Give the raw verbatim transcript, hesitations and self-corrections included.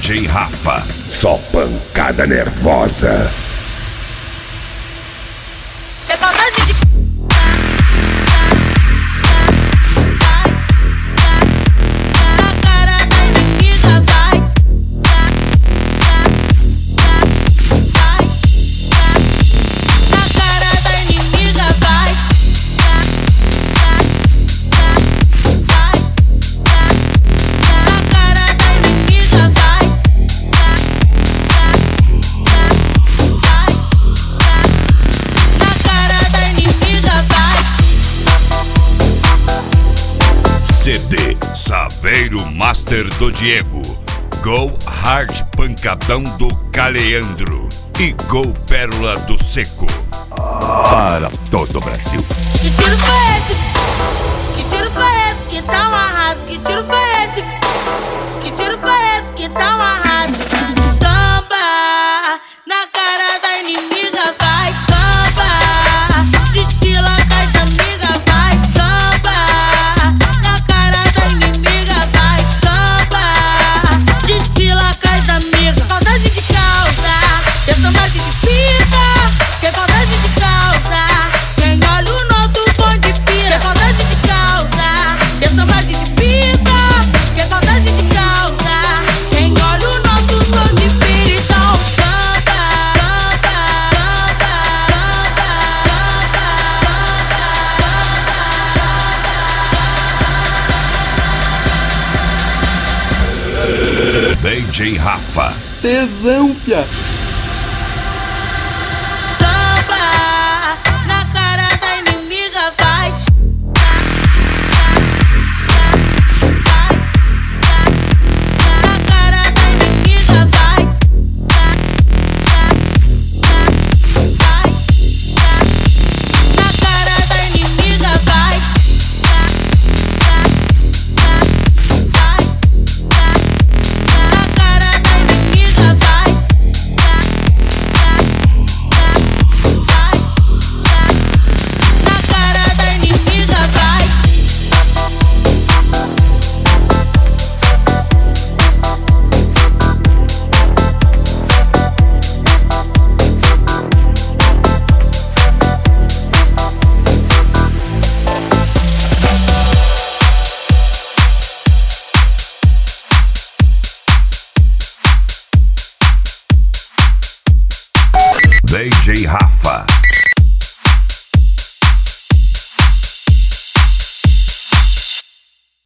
D J Rafa. Só pancada nervosa. É saudade de... C D Saveiro Master do Diego, Go Hard Pancadão do Caleandro e Go Pérola do Seco. Para todo o Brasil. Que tiro foi esse? Que tiro foi esse? Que tá amarrado? Que tiro foi esse? Que tiro foi esse? Que tá amarrado? Tamba na cara da inimiga, vai, tamba. Desfila com as amigas, vai, tamba. Na cara da inimiga, vai, tamba. Desfila com as amigas. Saudade de causa, tem saudade de fita. Tem saudade de causa, quem olha o nosso bonde pira. Tem saudade de causa, tem saudade de fita. Tem saudade de causa, quem olha o nosso bonde pira. Então canta, canta, D J Rafa. Tesão, pia.